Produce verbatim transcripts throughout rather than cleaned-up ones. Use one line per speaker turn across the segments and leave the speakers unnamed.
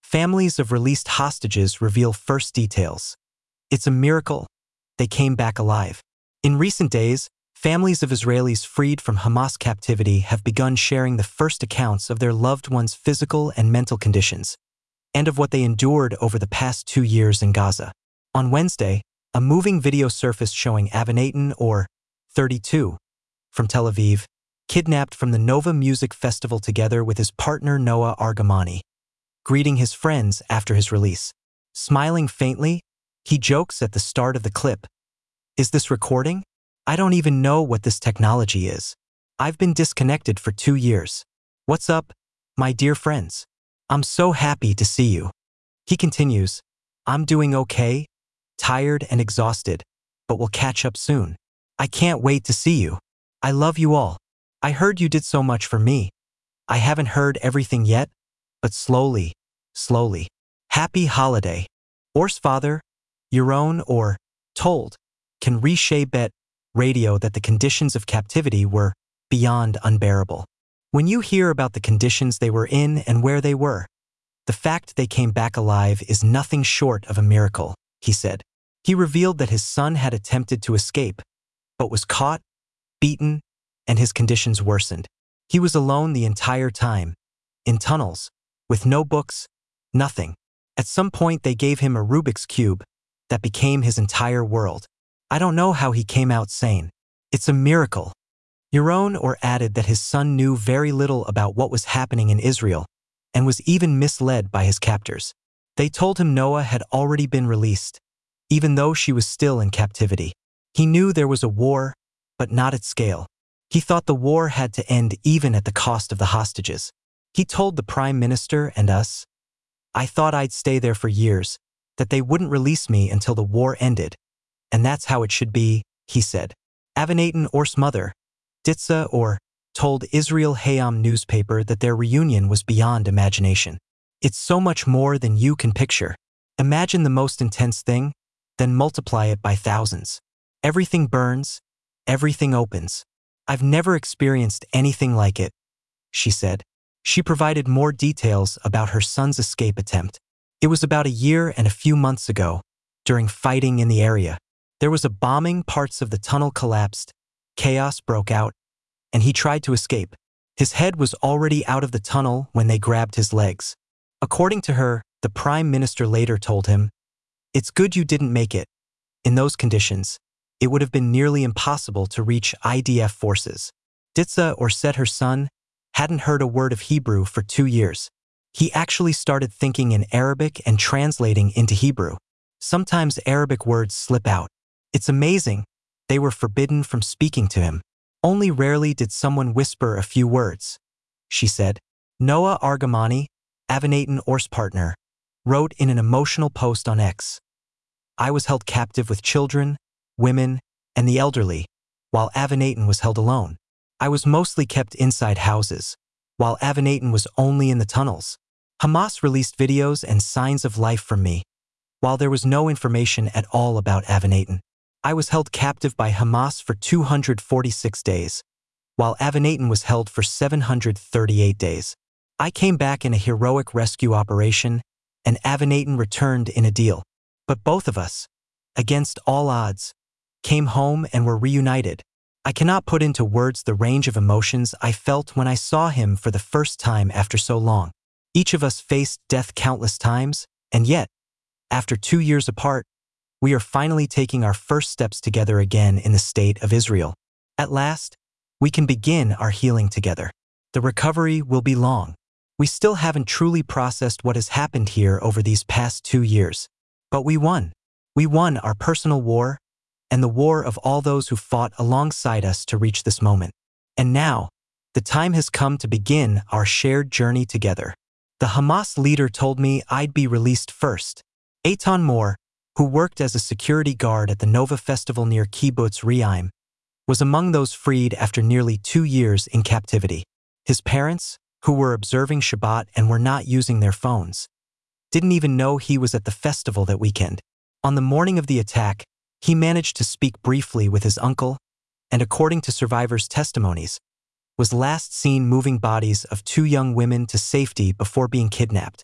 Families of released hostages reveal first details. It's a miracle. They came back alive. In recent days, families of Israelis freed from Hamas captivity have begun sharing the first accounts of their loved ones' physical and mental conditions, and of what they endured over the past two years in Gaza. On Wednesday, a moving video surfaced showing Avinaton, or thirty-two, from Tel Aviv, kidnapped from the Nova Music Festival together with his partner Noah Argamani, greeting his friends after his release. Smiling faintly, he jokes at the start of the clip, "Is this recording? I don't even know what this technology is. I've been disconnected for two years. What's up, my dear friends? I'm so happy to see you." He continues, "I'm doing okay, tired and exhausted, but we'll catch up soon. I can't wait to see you. I love you all. I heard you did so much for me. I haven't heard everything yet, but slowly, slowly. Happy holiday." Or's father, Yaron, or told, can reshape it radio that the conditions of captivity were beyond unbearable. When you hear about the conditions they were in and where they were, the fact they came back alive is nothing short of a miracle, he said. He revealed that his son had attempted to escape, but was caught, beaten, and his conditions worsened. He was alone the entire time, in tunnels, with no books, nothing. At some point they gave him a Rubik's Cube that became his entire world. I don't know how he came out sane. It's a miracle. Yaron or added that his son knew very little about what was happening in Israel and was even misled by his captors. They told him Noah had already been released, even though she was still in captivity. He knew there was a war, but not at scale. He thought the war had to end even at the cost of the hostages. He told the Prime Minister and us, "I thought I'd stay there for years, that they wouldn't release me until the war ended. And that's how it should be," he said. Avinaton Or's mother, Ditsa or, told Israel Hayom newspaper that their reunion was beyond imagination. "It's so much more than you can picture. Imagine the most intense thing, then multiply it by thousands. Everything burns, everything opens. I've never experienced anything like it," she said. She provided more details about her son's escape attempt. "It was about a year and a few months ago, during fighting in the area. There was a bombing, parts of the tunnel collapsed, chaos broke out, and he tried to escape. His head was already out of the tunnel when they grabbed his legs." According to her, the Prime Minister later told him, "It's good you didn't make it. In those conditions, it would have been nearly impossible to reach I D F forces." Ditsa or said her son hadn't heard a word of Hebrew for two years. He actually started thinking in Arabic and translating into Hebrew. Sometimes Arabic words slip out. It's amazing. They were forbidden from speaking to him. Only rarely did someone whisper a few words, she said. Noah Argamani, Avinaton Or's partner, wrote in an emotional post on X, "I was held captive with children, women, and the elderly, while Avinaton was held alone. I was mostly kept inside houses, while Avinaton was only in the tunnels. Hamas released videos and signs of life from me, while there was no information at all about Avinaton. I was held captive by Hamas for two hundred forty-six days, while Avinaton was held for seven hundred thirty-eight days. I came back in a heroic rescue operation, and Avinaton returned in a deal. But both of us, against all odds, came home and were reunited. I cannot put into words the range of emotions I felt when I saw him for the first time after so long. Each of us faced death countless times, and yet, after two years apart, we are finally taking our first steps together again in the state of Israel. At last, we can begin our healing together. The recovery will be long. We still haven't truly processed what has happened here over these past two years. But we won. We won our personal war, and the war of all those who fought alongside us to reach this moment. And now, the time has come to begin our shared journey together. The Hamas leader told me I'd be released first. Eitan Moore, who worked as a security guard at the Nova Festival near Kibbutz Re'im, was among those freed after nearly two years in captivity. His parents, who were observing Shabbat and were not using their phones, didn't even know he was at the festival that weekend. On the morning of the attack, he managed to speak briefly with his uncle, and according to survivors' testimonies, was last seen moving bodies of two young women to safety before being kidnapped.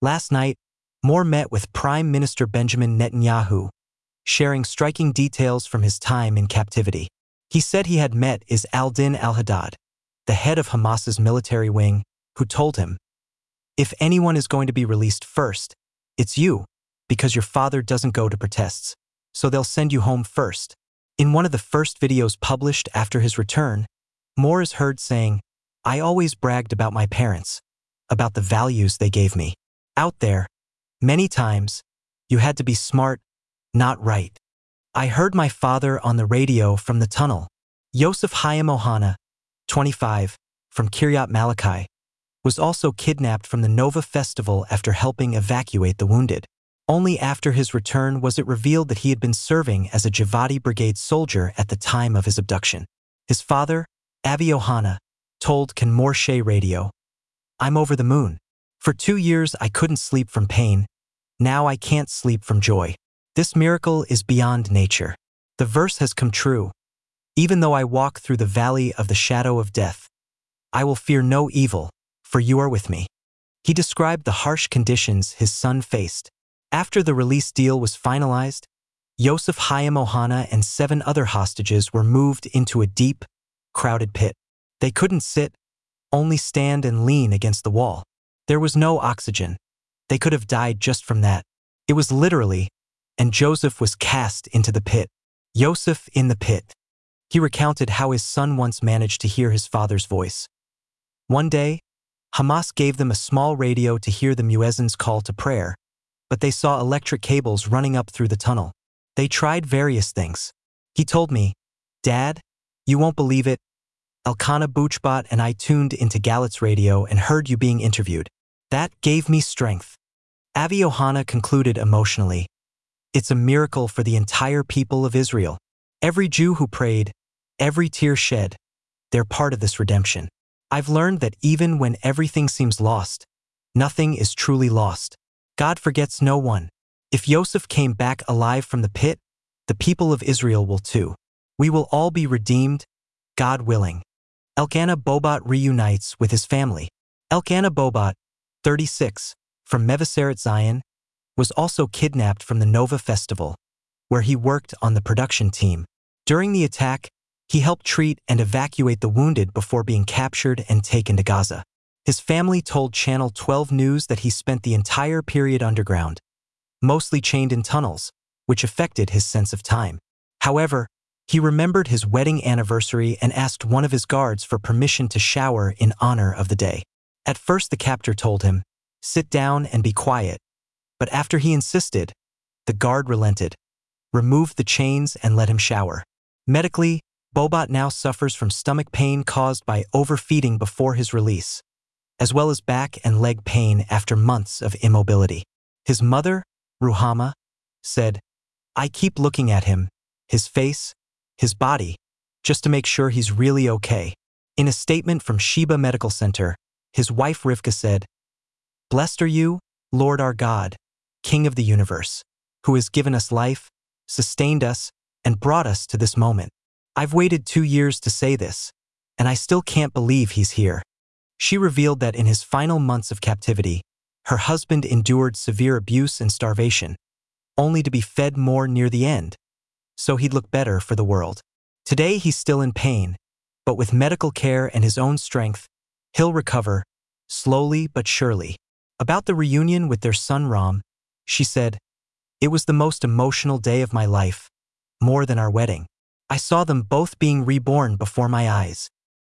Last night, Moore met with Prime Minister Benjamin Netanyahu, sharing striking details from his time in captivity. He said he had met Is al-Din al-Haddad, the head of Hamas's military wing, who told him, "If anyone is going to be released first, it's you, because your father doesn't go to protests, so they'll send you home first." In one of the first videos published after his return, Moore is heard saying, "I always bragged about my parents, about the values they gave me. Out there, many times, you had to be smart, not right. I heard my father on the radio from the tunnel." Yosef Chaim Ohana, twenty-five, from Kiryat Malachi, was also kidnapped from the Nova Festival after helping evacuate the wounded. Only after his return was it revealed that he had been serving as a Javadi Brigade soldier at the time of his abduction. His father, Avi Ohana, told Kan Morshe Radio, "I'm over the moon. For two years I couldn't sleep from pain. Now I can't sleep from joy. This miracle is beyond nature. The verse has come true. Even though I walk through the valley of the shadow of death, I will fear no evil, for you are with me." He described the harsh conditions his son faced. After the release deal was finalized, Yosef Chaim Ohana and seven other hostages were moved into a deep, crowded pit. They couldn't sit, only stand and lean against the wall. There was no oxygen. They could have died just from that. It was literally, and Joseph was cast into the pit. Yosef in the pit. He recounted how his son once managed to hear his father's voice. One day, Hamas gave them a small radio to hear the muezzin's call to prayer, but they saw electric cables running up through the tunnel. They tried various things. He told me, "Dad, you won't believe it. Elkanah Buchbot and I tuned into Galit's radio and heard you being interviewed. That gave me strength." Avi Ohana concluded emotionally, "It's a miracle for the entire people of Israel. Every Jew who prayed, every tear shed, they're part of this redemption. I've learned that even when everything seems lost, nothing is truly lost. God forgets no one. If Yosef came back alive from the pit, the people of Israel will too. We will all be redeemed, God willing." Elkanah Bobot reunites with his family. Elkanah Bobot, thirty-six, from Mevaseret Zion, was also kidnapped from the Nova Festival, where he worked on the production team. During the attack, he helped treat and evacuate the wounded before being captured and taken to Gaza. His family told Channel twelve News that he spent the entire period underground, mostly chained in tunnels, which affected his sense of time. However, he remembered his wedding anniversary and asked one of his guards for permission to shower in honor of the day. At first the captor told him, "Sit down and be quiet," but after he insisted, the guard relented, removed the chains and let him shower. Medically, Bobot now suffers from stomach pain caused by overfeeding before his release, as well as back and leg pain after months of immobility. His mother, Ruhama, said, "I keep looking at him, his face, his body, just to make sure he's really okay." In a statement from Sheba Medical Center, his wife Rivka said, "Blessed are you, Lord our God, King of the universe, who has given us life, sustained us, and brought us to this moment. I've waited two years to say this, and I still can't believe he's here." She revealed that in his final months of captivity, her husband endured severe abuse and starvation, only to be fed more near the end, so he'd look better for the world. Today he's still in pain, but with medical care and his own strength, he'll recover, slowly but surely. About the reunion with their son Ram, she said, "It was the most emotional day of my life, more than our wedding. I saw them both being reborn before my eyes.